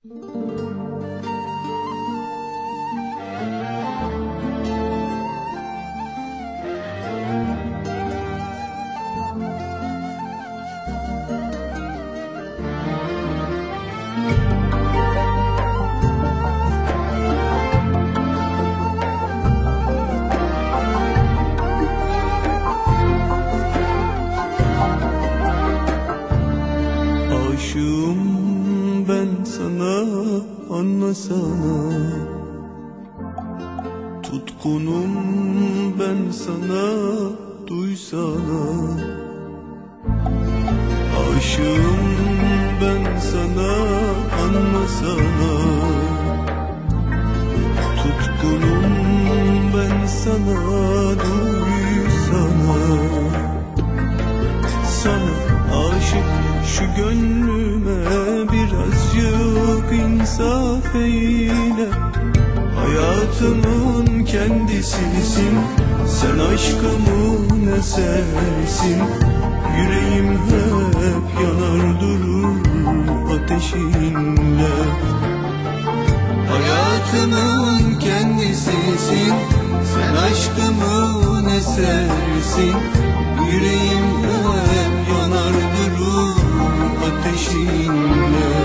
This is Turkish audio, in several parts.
Aşığım ben sana, anlasana. Tutkunum ben sana, duysana. Aşığım ben sana, anlasana. Tutkunum ben sana, duysana. Sana aşık şu gönlüme birazcık insaf eyle. Hayatımın kendisisin, sen aşkımın esersin. Yüreğim hep yanar durur ateşinle. Hayatımın kendisisin, sen aşkımın esersin. Yüreğim hep yanar durur ateşinle.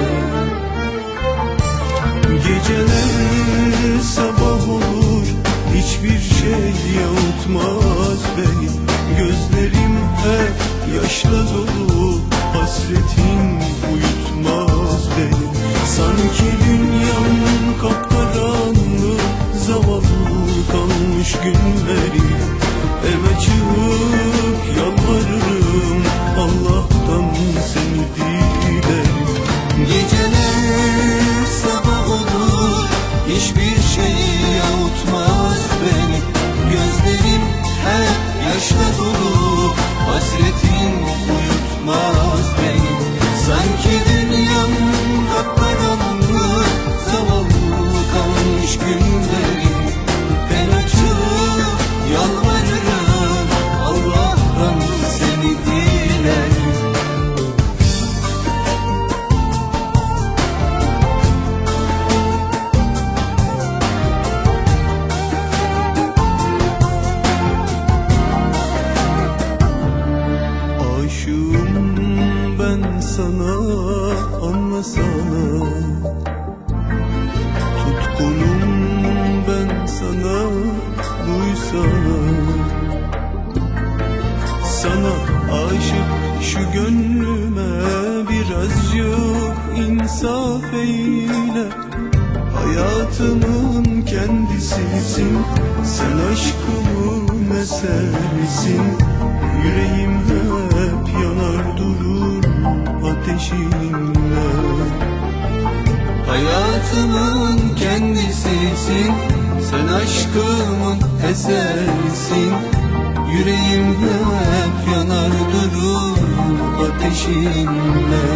Geceler sabah olur, hiçbir şey yavutmaz beni. Gözlerim hep yaşla dolu, hasretin uyutmaz beni. Sanki dünyam kapkaranlık, zavallı kalmış günlerim. Eve çıkıp yalvarırım, Allah'tan seni dilerim. Geceler sabah olur, hiçbir şey yavutmaz beni. Gözlerim hep yaşla dolu, hasretin uyutmaz beni. Sanki dünyam kapkaranlık, zavallı kalmış günlerim. Ben açıp yalvarırım, Allah'tan seni dilerim. Aşığım ben sana, anlasana. Tutkunum ben sana, duysana. Sana aşık şu gönlüme birazcık insaf eyle. Hayatımın kendisisin, sen aşkımın esersin. Yüreğim hep yanar durur ateşinle. Hayatımın kendisisin, sen aşkımın esersin. Yüreğim hep yanar durur ateşinle.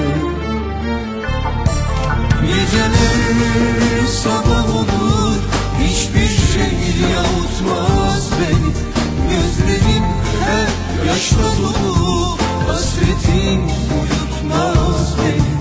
Geceler sabah olur, hiçbir şey yavutmaz beni. Gözlerim hep yaşla dolu, hasretin uyutmaz beni.